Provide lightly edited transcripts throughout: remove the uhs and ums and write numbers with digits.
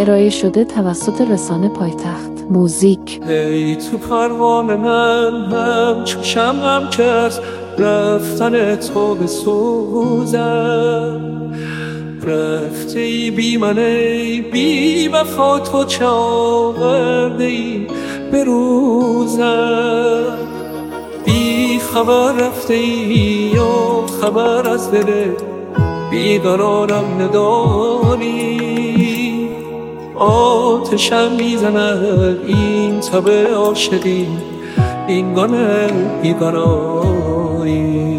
ارائه شده توسط رسانه پایتخت موزیک. ای تو پروانه من همچون شمعم که از رفتن تو بسوزم، رفته ای بی من ای بی وفا، تو چه آورده ای به روزم. بی خبر رفته ای و خبر از دل بیقرارم نداری، آتشم میزند این تب عاشقی، این گانه بیقراری.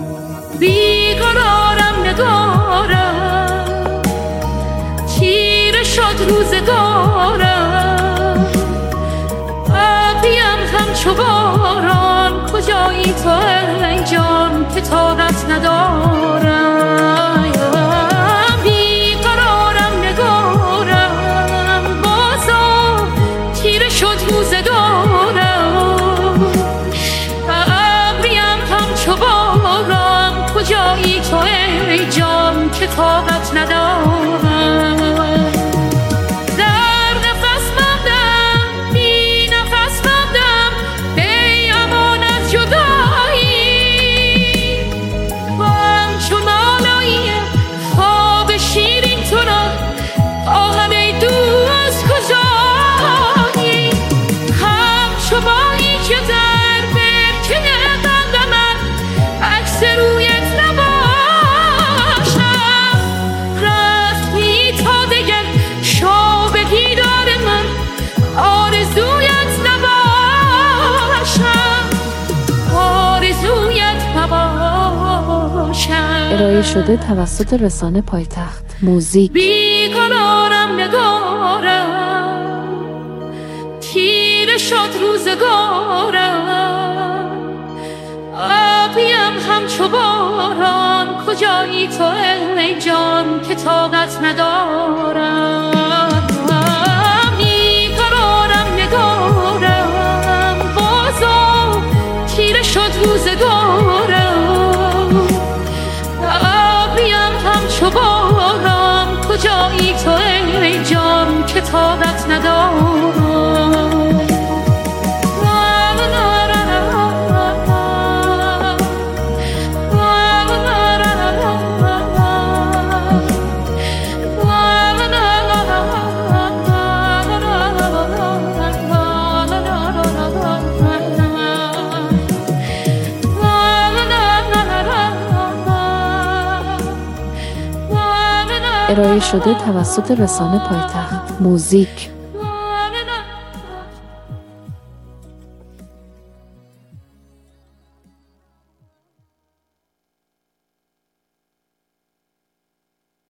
بیقرارم ندارم، چیره شد روزگارم، ابریم همچو باران، کجایی تو ای جان که طاقت ندارم. بیقرارم نگارم، بازم چیره شد روزگارم، ابریم همچو باران، کجایی تو ای جان که طاقت ندارم. در نفس ماندم، بی نفس ماندم، ای امان از جدایی، با همچون آلایی خواب شیرین تو را آهم ای دوست کجایی. همچو ماهی که در برکه قلب من عکس رویت نباشم، رفتی تا دگر شب دیدار من آرزویت نباشم، آرزویت نباشم. ارائه شده توسط رسانه پایتخت موزیک. بیقرارم نگارم، تیره شد روزگارم، ابریم همچو باران، کجایی تو ای جان که طاقت ندارم. بیقرارم نگارم، بازم تیره شد روزگارم، ابریم همچو باران، کجایی تو ای جان که طاقت ندارم. ارائه شده توسط رسانه پایتخت موزیک.